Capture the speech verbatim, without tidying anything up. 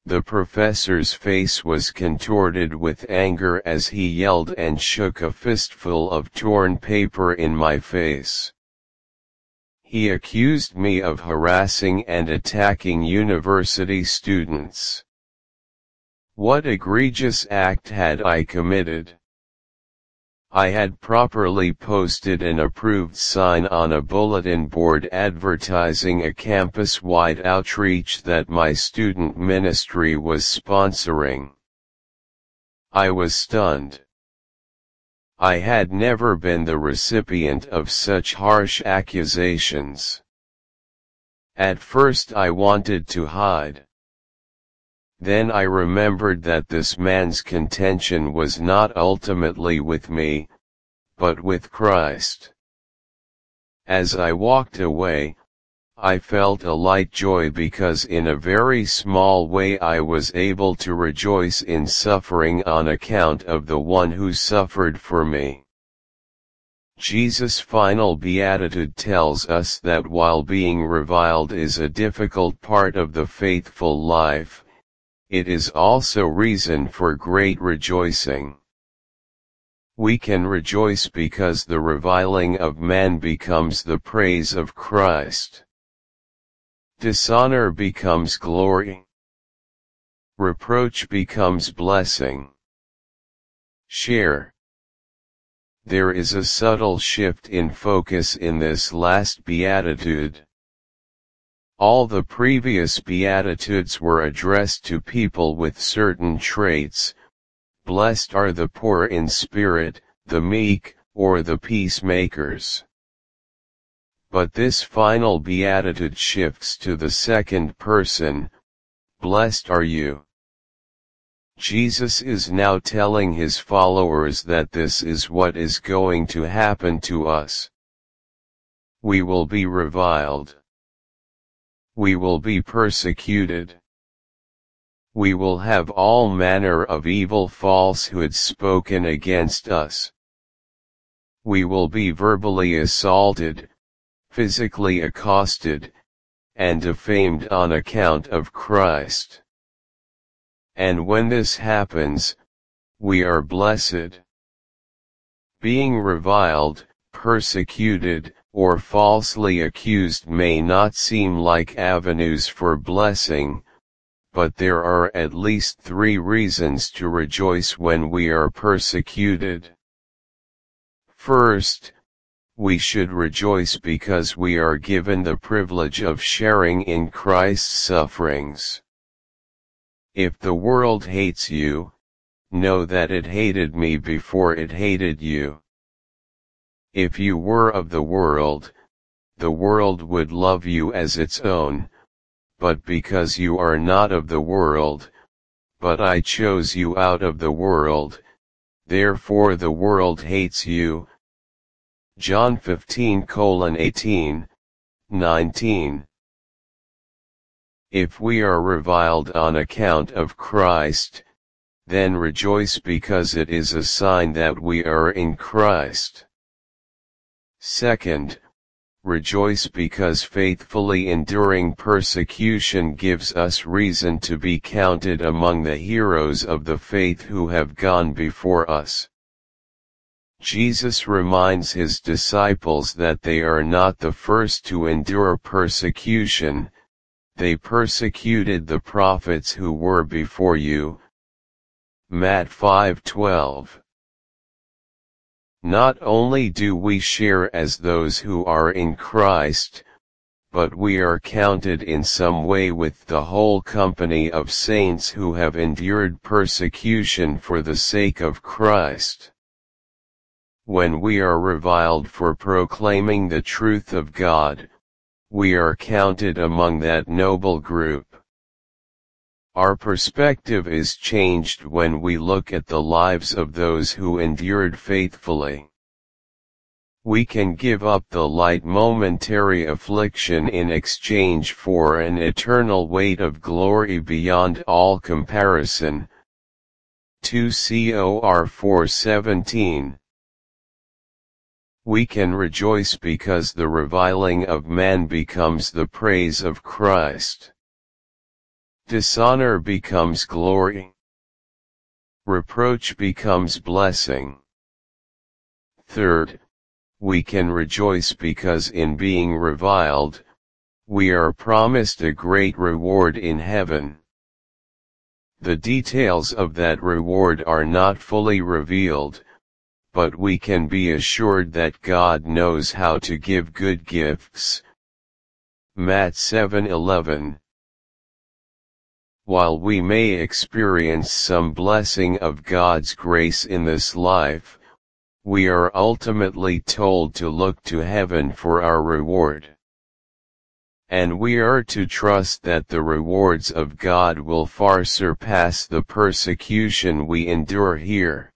The professor's face was contorted with anger as he yelled and shook a fistful of torn paper in my face. He accused me of harassing and attacking university students. What egregious act had I committed? I had properly posted an approved sign on a bulletin board advertising a campus-wide outreach that my student ministry was sponsoring. I was stunned. I had never been the recipient of such harsh accusations. At first I wanted to hide. Then I remembered that this man's contention was not ultimately with me, but with Christ. As I walked away, I felt a light joy because in a very small way I was able to rejoice in suffering on account of the one who suffered for me. Jesus' final beatitude tells us that while being reviled is a difficult part of the faithful life, it is also reason for great rejoicing. We can rejoice because the reviling of man becomes the praise of Christ. Dishonor becomes glory. Reproach becomes blessing. Share. There is a subtle shift in focus in this last beatitude. All the previous beatitudes were addressed to people with certain traits. Blessed are the poor in spirit, the meek, or the peacemakers. But this final beatitude shifts to the second person. Blessed are you. Jesus is now telling his followers that this is what is going to happen to us. We will be reviled. We will be persecuted. We will have all manner of evil falsehoods spoken against us. We will be verbally assaulted, physically accosted, and defamed on account of Christ. And when this happens, we are blessed. Being reviled, persecuted, or falsely accused may not seem like avenues for blessing, but there are at least three reasons to rejoice when we are persecuted. First, we should rejoice because we are given the privilege of sharing in Christ's sufferings. If the world hates you, know that it hated me before it hated you. If you were of the world, the world would love you as its own, but because you are not of the world, but I chose you out of the world, therefore the world hates you. John fifteen eighteen, nineteen. If we are reviled on account of Christ, then rejoice because it is a sign that we are in Christ. Second, rejoice because faithfully enduring persecution gives us reason to be counted among the heroes of the faith who have gone before us. Jesus reminds his disciples that they are not the first to endure persecution. They persecuted the prophets who were before you. Matthew five twelve. Not only do we share as those who are in Christ, but we are counted in some way with the whole company of saints who have endured persecution for the sake of Christ. When we are reviled for proclaiming the truth of God, we are counted among that noble group. Our perspective is changed when we look at the lives of those who endured faithfully. We can give up the light momentary affliction in exchange for an eternal weight of glory beyond all comparison. two Cor four seventeen. We can rejoice because the reviling of man becomes the praise of Christ. Dishonor becomes glory. Reproach becomes blessing. Third, we can rejoice because in being reviled, we are promised a great reward in heaven. The details of that reward are not fully revealed, but we can be assured that God knows how to give good gifts. Matt seven eleven. While we may experience some blessing of God's grace in this life, we are ultimately told to look to heaven for our reward. And we are to trust that the rewards of God will far surpass the persecution we endure here.